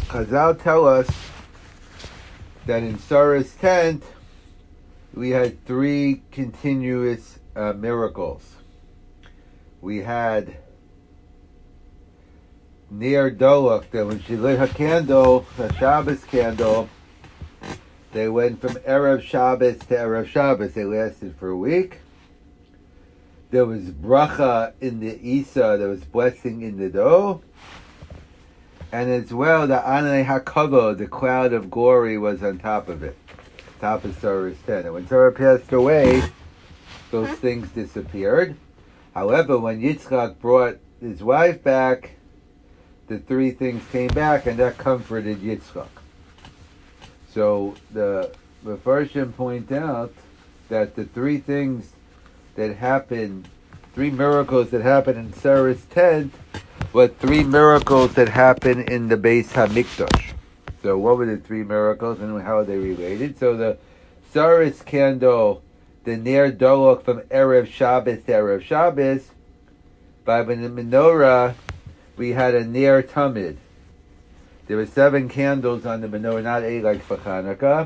Chazal tell us that in Sarah's tent we had three continuous miracles. We had Ner Dolach, that when she lit her candle, her Shabbos candle, they went from Erev Shabbos to Erev Shabbos. They lasted for a week. There was bracha in the Isa, there was blessing in the dough. And as well, the Ananei HaKavod, the cloud of glory, was on top of it, top of Sarah's tent. And when Sarah passed away, those things disappeared. However, when Yitzchak brought his wife back, the three things came back, and that comforted Yitzchak. So the Mefarshim point out that the three things that happened, three miracles that happened in Sarah's tent, were three miracles that happened in the Beis HaMikdash. So what were the three miracles and how are they related? So the Sarah's candle, the Ner Dolach from Erev Shabbos to Erev Shabbos, by the menorah, we had a Ner Tamid. There were 7 candles on the menorah, not 8 like for Hanukkah.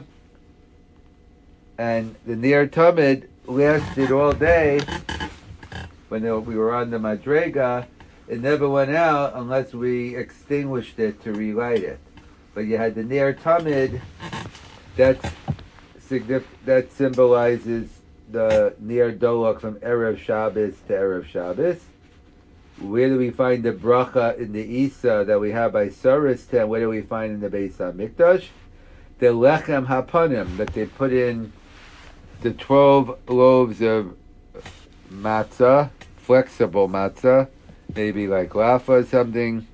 And the Ner Tamid lasted all day. When we were on the Madrega, it never went out unless we extinguished it to relight it. But you had the Ner Tamid, that symbolizes the Ner Dolach from Erev Shabbos to Erev Shabbos. Where do we find the bracha in the Isa that we have by Sarah's tent? Where do we find in the Beis HaMikdash? The Lechem HaPanim, that they put in the 12 loaves of matzah, flexible matzah, maybe like lafa or something,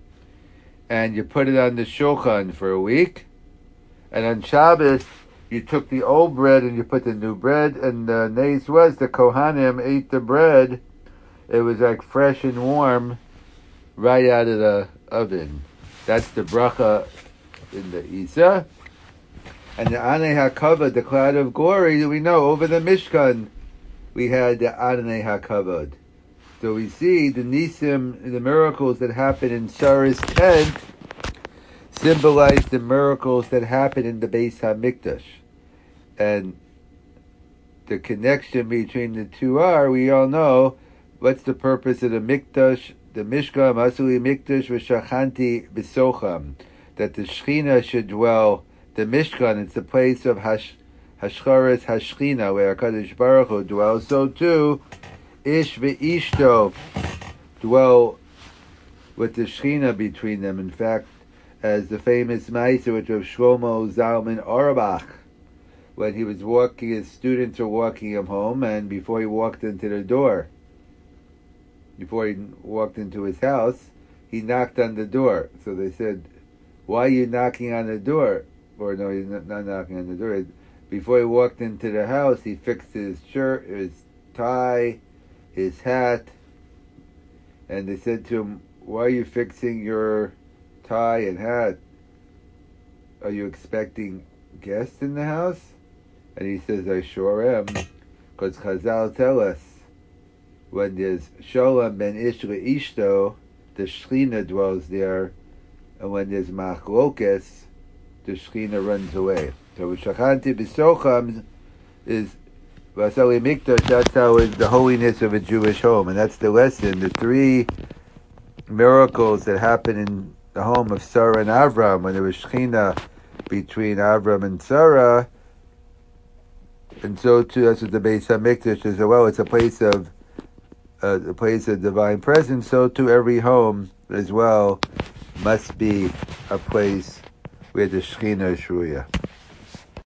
and you put it on the shulchan for a week, and on Shabbos you took the old bread and you put the new bread, and the nace was the Kohanim ate the bread. It was like fresh and warm right out of the oven. That's the bracha in the Isa. And the Ananei HaKavod, the cloud of glory, we know over the Mishkan we had the Ananei HaKavod. So we see the Nisim, the miracles that happened in Sarah's tent, symbolize the miracles that happened in the Beis HaMikdash. And the connection between the two are, we all know, what's the purpose of the Mikdash, the Mishkan, Masuli Mikdash, V'shachanti B'socham, that the Shechina should dwell, the Mishkan, it's the place of Hashcharis Hashchina, where HaKadosh Baruch Hu dwells. So too, Ish V'ishto dwell with the Shechina between them. In fact, as the famous Ma'aser which of Shlomo Zalman Auerbach, when he was walking, his students were walking him home, and before he walked into the door, before he walked into his house, he knocked on the door. So they said, "Why are you knocking on the door?" Or no, he's not knocking on the door. Before he walked into the house, he fixed his shirt, his tie, his hat, and they said to him, "Why are you fixing your tie and hat? Are you expecting guests in the house?" And he says, "I sure am, because Chazal tell us, when there's Sholem ben Ish le'ishto, the Shechina dwells there, and when there's Machlokes, the Shechina runs away." So V'shachanti B'socham is Vasali Mikdash. That's how is the holiness of a Jewish home, and that's the lesson. The three miracles that happened in the home of Sarah and Avram, when there was Shechina between Avram and Sarah, and so too that's what the Beis HaMikdash is as well. It's a place of divine presence. So too every home as well must be a place where the Shechina is Shruya.